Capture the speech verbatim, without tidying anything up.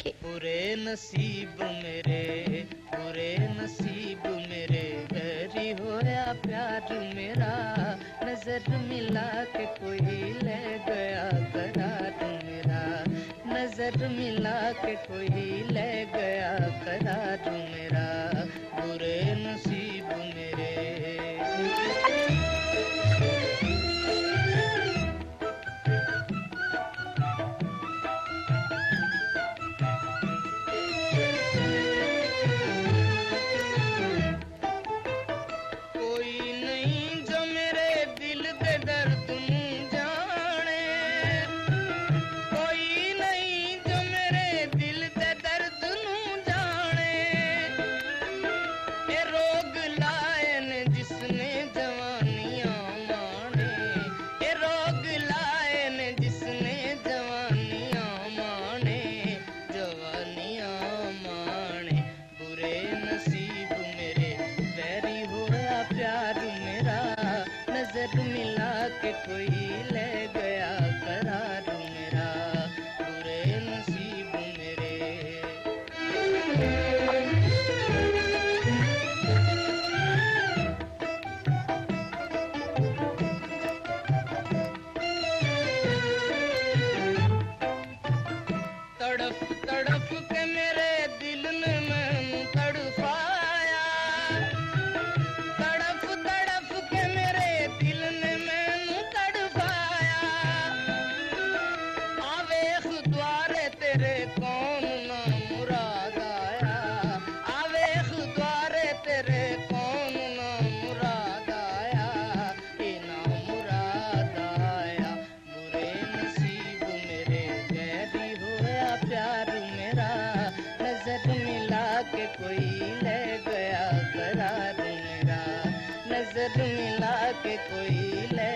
बुरे नसीब मेरे, बुरे नसीब मेरे, बैरी होया प्यार मेरा, नजर मिला के कोई ले गया करार मेरा, नजर मिला के कोई ले गया करार मेरा, बुरे नसीब मेरे। नजर मिला के कोई ले गया करार मेरा, बुरे नसीब मेरे। तड़प तड़प के मेरे दिल ने मैनू तड़पाया, तड़प तड़प के मेरे दिल ने मैनू तड़पाया, आवेख द्वारे तेरे कौन ना मुराद आया, आवेख द्वारे तेरे कौन ना मुराद आया, ये ना मुराद आया, बुरे नसीब मेरे, गैरी होया प्यार मेरा, नजर मिला के कोई ले गया करार मेरा, नजर मिला के कोई ले